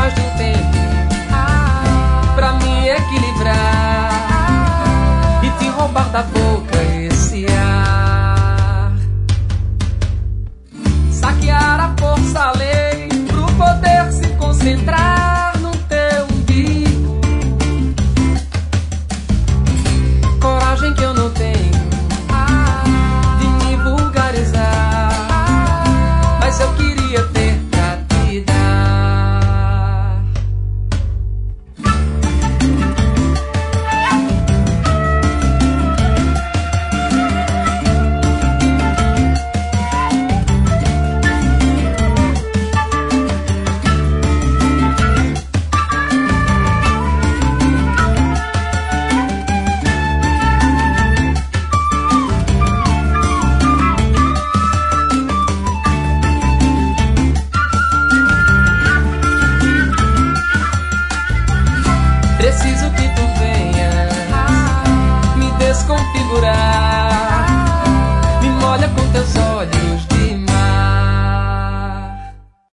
mais de um tempo pra me equilibrar e te roubar da boca esse ar. Saquear a força-lei pro poder se concentrar no teu umbigo. Coragem que eu não tenho de me vulgarizar, mas eu queria ter pra te dar. Preciso que tu venha me desconfigurar, me molha com teus olhos